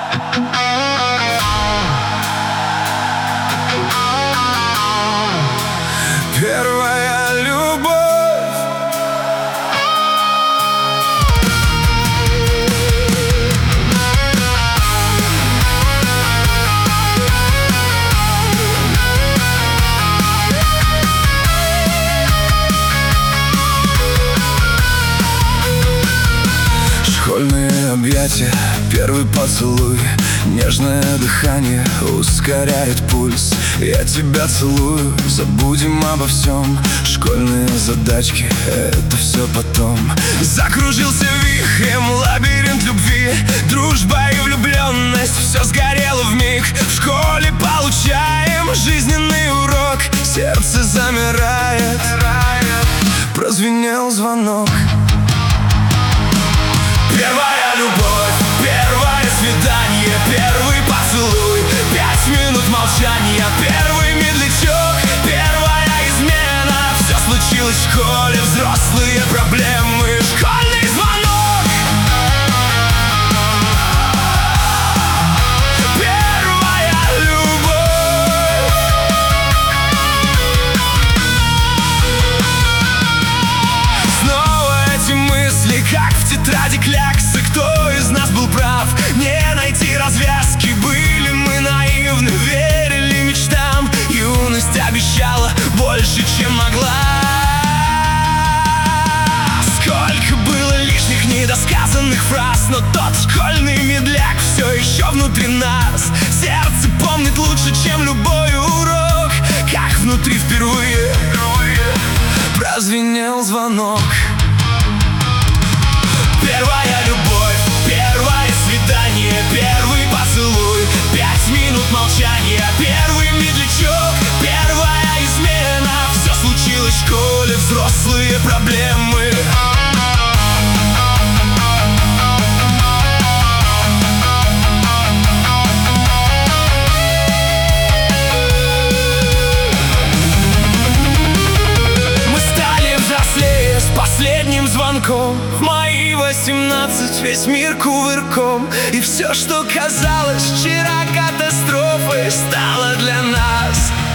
Первая любовь. Школьные объятия, первый поцелуй, нежное дыхание ускоряет пульс. Я тебя целую, забудем обо всем. Школьные задачки, это все потом. Закружился вихрем лабиринт любви, дружба и влюбленность, все сгорело вмиг. В школе получаем жизненный урок, сердце замирает. Прозвенел звонок. Первая любовь, первое свидание, первый поцелуй, 5 минут молчания, первый медлячок, первая измена. Все случилось в школе, взрослые проблемы, школьный звонок. Первая любовь. Снова эти мысли, как в тетради кляксы. Кто из нас был прав? Не найти развязки. Были мы наивны, верили мечтам. Юность обещала больше, чем могла. Сколько было лишних недосказанных фраз, но тот школьный медляк все еще внутри нас. Сердце помнит лучше, чем любой урок, как внутри впервые прозвенел звонок. Первая любовь, первое свидание, первый поцелуй, 5 минут молчания, первый медлячок, первая измена. Все случилось в школе, взрослые проблемы. Мы стали взрослее с последним звонком. В мои 18 весь мир кувырком, и все, что казалось вчера катастрофой, стало для нас